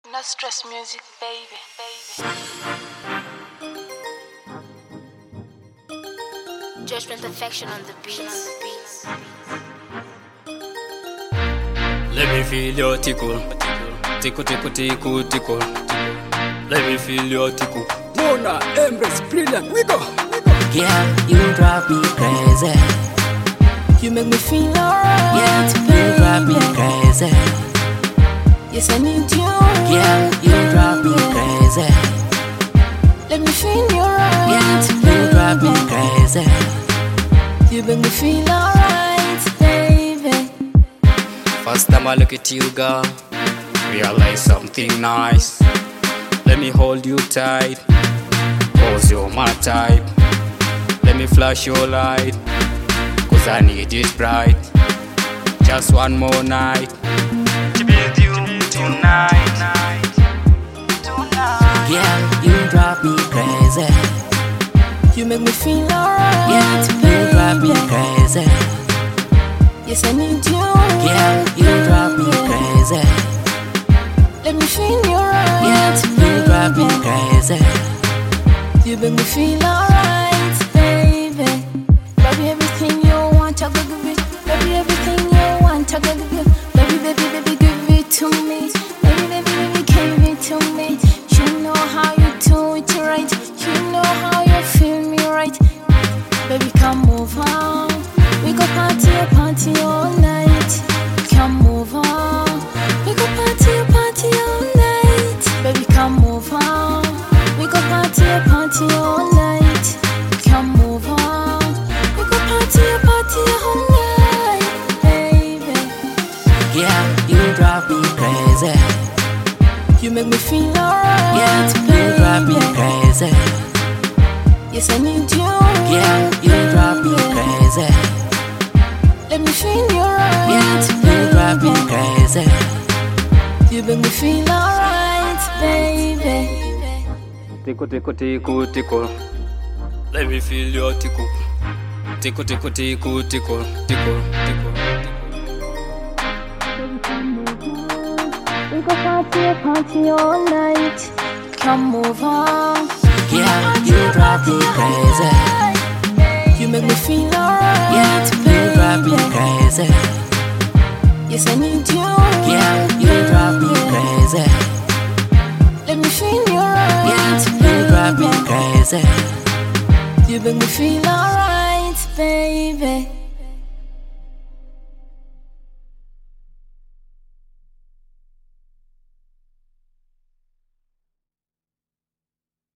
No stress music, baby. Judgment affection on the beats. Let me feel your tickle. Tickle, tickle, tickle, tickle. Let me feel your tickle. Mona, Embrace, brilliant, we go. Yeah, you drive me crazy. You make me feel alright. Yeah, you drive me crazy. Yes, I need you. Yeah, you drive me crazy. Let me feel you right. Yeah, you drive me crazy. You make me feel alright, baby. First time I look at you, girl, realize something nice. Let me hold you tight, cause you're my type. Let me flash your light, cause I need it bright. Just one more night to be with you tonight. Yeah, you drive me crazy. You make me feel alright. Yeah, you drive me crazy. Yes, I need you. Yeah, you drive me crazy. Let me feel you right. Yeah, you drive me crazy. You make me feel alright, baby. Baby, everything you want, I go give it. Baby, everything you want, I go give it. Baby, give it to me. Baby, give it to me. You know how you do it right. You know how you feel me right. Baby, come over. We go party all night. Come over. We go party all night. Baby, come over. We go party all night. Come over. We go party all night, baby. Yeah, you drive me crazy. You make me feel alright. Yeah, you drive me crazy. Yes, I need you. Yeah, you drive me crazy. Let me feel you right. Yeah, you drive me crazy. You make me feel alright, baby. Tickle, tickle, tickle, tickle. Let me feel your tickle. Tickle, tickle, tickle, tickle, tickle, tickle. We go party all night. Come over. Yeah, you drive me crazy. You make me feel alright. Yeah, you drive me crazy. Yes, I need you. Yeah, you drive me crazy. Let me feel you right. Yeah, you drive me crazy. You make me feel alright, baby.